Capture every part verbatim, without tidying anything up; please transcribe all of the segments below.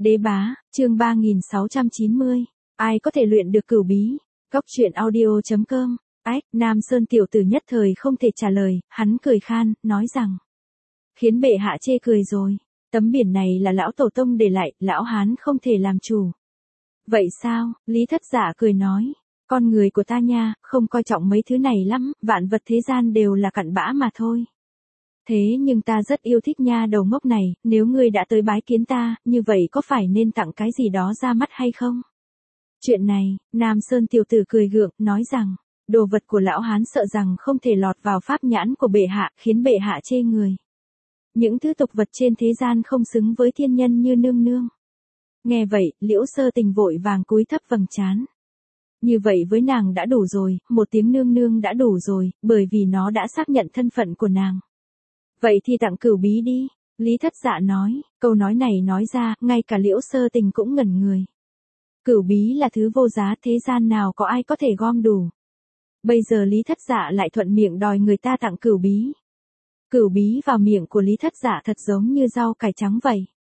Đế bá, chương ba nghìn sáu trăm chín mươi. Ai có thể luyện được cửu bí? Góc truyện audio chấm com. Ách, Nam Sơn tiểu tử nhất thời không thể trả lời, hắn cười khan, nói rằng. Khiến bệ hạ chê cười rồi. Tấm biển này là lão tổ tông để lại, lão hán không thể làm chủ. Vậy sao? Lý Thất Dạ cười nói. Con người của ta nha, không coi trọng mấy thứ này lắm, vạn vật thế gian đều là cặn bã mà thôi. Thế nhưng ta rất yêu thích nha đầu ngốc này, nếu ngươi đã tới bái kiến ta, như vậy có phải nên tặng cái gì đó ra mắt hay không? Chuyện này, Nam Sơn tiểu tử cười gượng, nói rằng, đồ vật của lão hán sợ rằng không thể lọt vào pháp nhãn của bệ hạ, khiến bệ hạ chê người. Những thứ tục vật trên thế gian không xứng với thiên nhân như nương nương. Nghe vậy, Liễu Sơ Tình vội vàng cúi thấp vầng trán. Như vậy với nàng đã đủ rồi, một tiếng nương nương đã đủ rồi, bởi vì nó đã xác nhận thân phận của nàng. Vậy thì tặng cửu bí đi, Lý Thất Dạ nói, câu nói này nói ra, ngay cả Liễu Sơ Tình cũng ngẩn người. Cửu bí là thứ vô giá, thế gian nào có ai có thể gom đủ. Bây giờ Lý Thất Dạ lại thuận miệng đòi người ta tặng cửu bí. Cửu bí vào miệng của Lý Thất Dạ thật giống như rau cải trắng vậy.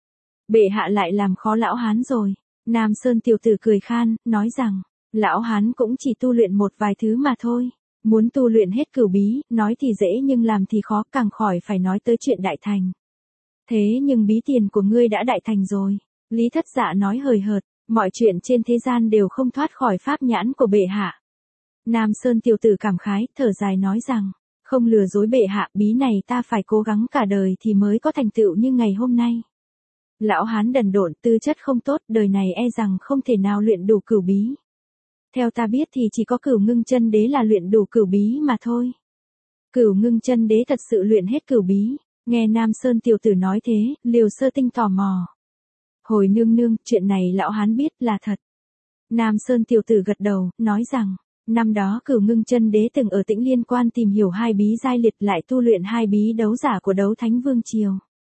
Bệ hạ lại làm khó lão hán rồi. Nam Sơn tiểu tử cười khan, nói rằng, lão hán cũng chỉ tu luyện một vài thứ mà thôi. Muốn tu luyện hết cửu bí, nói thì dễ nhưng làm thì khó, càng khỏi phải nói tới chuyện đại thành. Thế nhưng bí tiền của ngươi đã đại thành rồi. Lý Thất Dạ nói hời hợt, mọi chuyện trên thế gian đều không thoát khỏi pháp nhãn của bệ hạ. Nam Sơn tiểu tử cảm khái, thở dài nói rằng, không lừa dối bệ hạ, bí này ta phải cố gắng cả đời thì mới có thành tựu như ngày hôm nay. Lão hán đần độn, tư chất không tốt, đời này e rằng không thể nào luyện đủ cửu bí. Theo ta biết thì chỉ có Cửu Ngưng Chân Đế là luyện đủ cửu bí mà thôi. Cửu Ngưng Chân Đế thật sự luyện hết cửu bí. Nghe Nam Sơn tiểu tử nói thế, Liều Sơ Tinh tò mò. Hồi nương nương, chuyện này lão hán biết là thật. Nam Sơn tiểu tử gật đầu, nói rằng, năm đó Cửu Ngưng Chân Đế từng ở Tĩnh Liên Quan tìm hiểu hai bí giai liệt, lại tu luyện hai bí đấu giả của Đấu Thánh Vương Triều.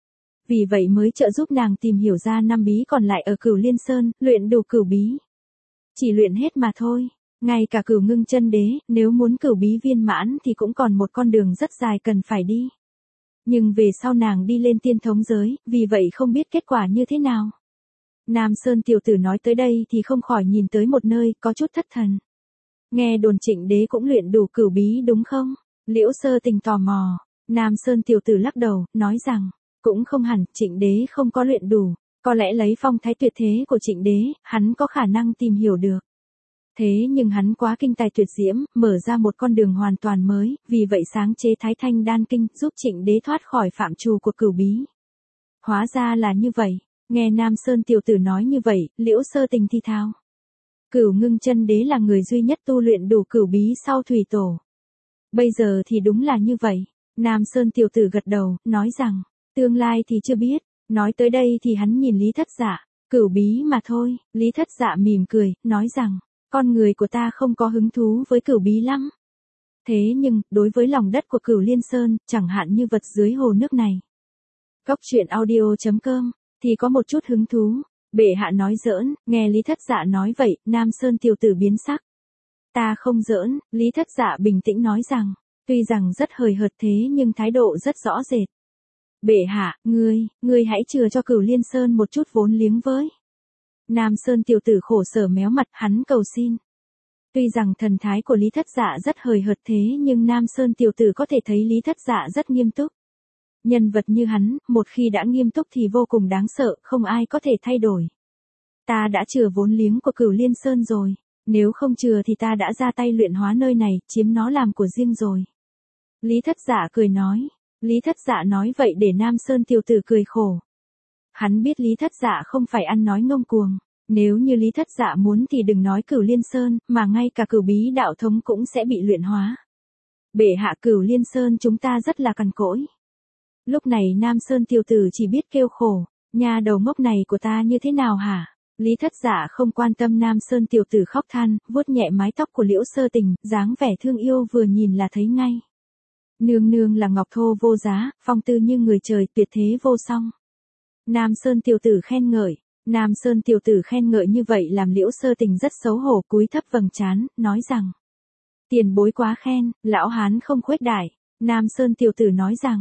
Vì vậy mới trợ giúp nàng tìm hiểu ra năm bí còn lại ở Cửu Liên Sơn, luyện đủ cửu bí. Chỉ luyện hết mà thôi. Ngay cả Cửu Ngưng Chân Đế, nếu muốn cửu bí viên mãn thì cũng còn một con đường rất dài cần phải đi. Nhưng về sau nàng đi lên tiên thống giới, vì vậy không biết kết quả như thế nào. Nam Sơn tiểu tử nói tới đây thì không khỏi nhìn tới một nơi, có chút thất thần. Nghe đồn Trịnh Đế cũng luyện đủ cửu bí đúng không? Liễu Sơ Tình tò mò. Nam Sơn tiểu tử lắc đầu, nói rằng, cũng không hẳn, Trịnh Đế không có luyện đủ. Có lẽ lấy phong thái tuyệt thế của Trịnh Đế, hắn có khả năng tìm hiểu được. Thế nhưng hắn quá kinh tài tuyệt diễm, mở ra một con đường hoàn toàn mới, vì vậy sáng chế Thái Thanh Đan Kinh, giúp Trịnh Đế thoát khỏi phạm trù của cửu bí. Hóa ra là như vậy. Nghe Nam Sơn tiểu tử nói như vậy, Liễu Sơ Tình thi thao. Cửu Ngưng Chân Đế là người duy nhất tu luyện đủ cửu bí sau Thủy Tổ. Bây giờ thì đúng là như vậy. Nam Sơn tiểu tử gật đầu, nói rằng, tương lai thì chưa biết. Nói tới đây thì hắn nhìn Lý Thất Dạ, cửu bí mà thôi. Lý Thất Dạ mỉm cười, nói rằng, con người của ta không có hứng thú với cửu bí lắm. Thế nhưng, đối với lòng đất của Cửu Liên Sơn, chẳng hạn như vật dưới hồ nước này. Góc truyện audio chấm com, thì có một chút hứng thú. Bệ hạ nói giỡn, nghe Lý Thất Dạ nói vậy, Nam Sơn tiểu tử biến sắc. Ta không giỡn, Lý Thất Dạ bình tĩnh nói rằng, tuy rằng rất hời hợt thế nhưng thái độ rất rõ rệt. Bệ hạ, ngươi, ngươi hãy chừa cho Cửu Liên Sơn một chút vốn liếng với. Nam Sơn tiểu tử khổ sở méo mặt, hắn cầu xin. Tuy rằng thần thái của Lý Thất Dạ rất hời hợt thế nhưng Nam Sơn tiểu tử có thể thấy Lý Thất Dạ rất nghiêm túc. Nhân vật như hắn, một khi đã nghiêm túc thì vô cùng đáng sợ, không ai có thể thay đổi. Ta đã chừa vốn liếng của Cửu Liên Sơn rồi, nếu không chừa thì ta đã ra tay luyện hóa nơi này, chiếm nó làm của riêng rồi. Lý Thất Dạ cười nói. Lý Thất Dạ nói vậy để Nam Sơn tiểu tử cười khổ. Hắn biết Lý Thất Dạ không phải ăn nói ngông cuồng. Nếu như Lý Thất Dạ muốn thì đừng nói Cửu Liên Sơn, mà ngay cả cửu bí đạo thống cũng sẽ bị luyện hóa. Bệ hạ, Cửu Liên Sơn chúng ta rất là cằn cỗi. Lúc này Nam Sơn tiểu tử chỉ biết kêu khổ. Nhà đầu ngốc này của ta như thế nào hả? Lý Thất Dạ không quan tâm Nam Sơn tiểu tử khóc than, vuốt nhẹ mái tóc của Liễu Sơ Tình, dáng vẻ thương yêu vừa nhìn là thấy ngay. Nương nương là ngọc thô vô giá, phong tư như người trời, tuyệt thế vô song. Nam Sơn tiểu tử khen ngợi. Nam Sơn tiểu tử khen ngợi như vậy làm Liễu Sơ Tình rất xấu hổ, cúi thấp vầng trán, nói rằng. Tiền bối quá khen, lão hán không khuếch đại. Nam Sơn tiểu tử nói rằng.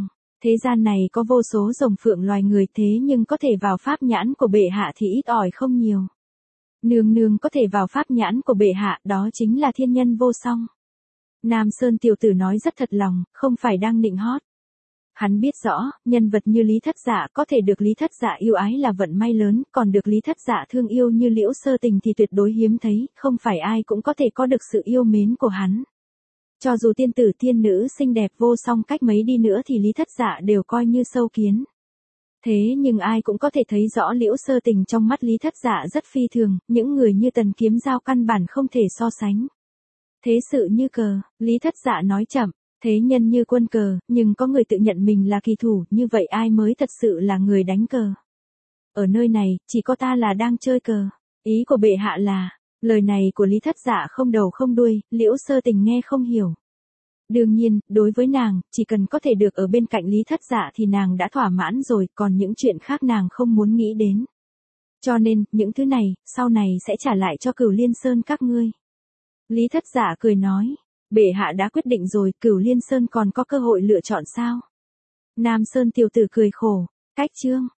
Thế gian này có vô số rồng phượng loài người thế nhưng có thể vào pháp nhãn của bệ hạ thì ít ỏi không nhiều. Nương nương có thể vào pháp nhãn của bệ hạ, đó chính là thiên nhân vô song. Nam Sơn tiểu tử nói rất thật lòng, không phải đang nịnh hót. Hắn biết rõ, nhân vật như Lý Thất Dạ có thể được Lý Thất Dạ yêu ái là vận may lớn, còn được Lý Thất Dạ thương yêu như Liễu Sơ Tình thì tuyệt đối hiếm thấy, không phải ai cũng có thể có được sự yêu mến của hắn. Cho dù tiên tử tiên nữ xinh đẹp vô song cách mấy đi nữa thì Lý Thất Dạ đều coi như sâu kiến. Thế nhưng ai cũng có thể thấy rõ Liễu Sơ Tình trong mắt Lý Thất Dạ rất phi thường, những người như Tần Kiếm Giao căn bản không thể so sánh. Thế sự như cờ, Lý Thất Dạ nói chậm, thế nhân như quân cờ, nhưng có người tự nhận mình là kỳ thủ, như vậy ai mới thật sự là người đánh cờ. Ở nơi này, chỉ có ta là đang chơi cờ. Ý của bệ hạ là, lời này của Lý Thất Dạ không đầu không đuôi, Liễu Sơ Tình nghe không hiểu. Đương nhiên, đối với nàng, chỉ cần có thể được ở bên cạnh Lý Thất Dạ thì nàng đã thỏa mãn rồi, còn những chuyện khác nàng không muốn nghĩ đến. Cho nên, những thứ này, sau này sẽ trả lại cho Cửu Liên Sơn các ngươi. Lý Thất Dạ cười nói, bệ hạ đã quyết định rồi, Cửu Liên Sơn còn có cơ hội lựa chọn sao? Nam Sơn tiểu tử cười khổ, cách chương.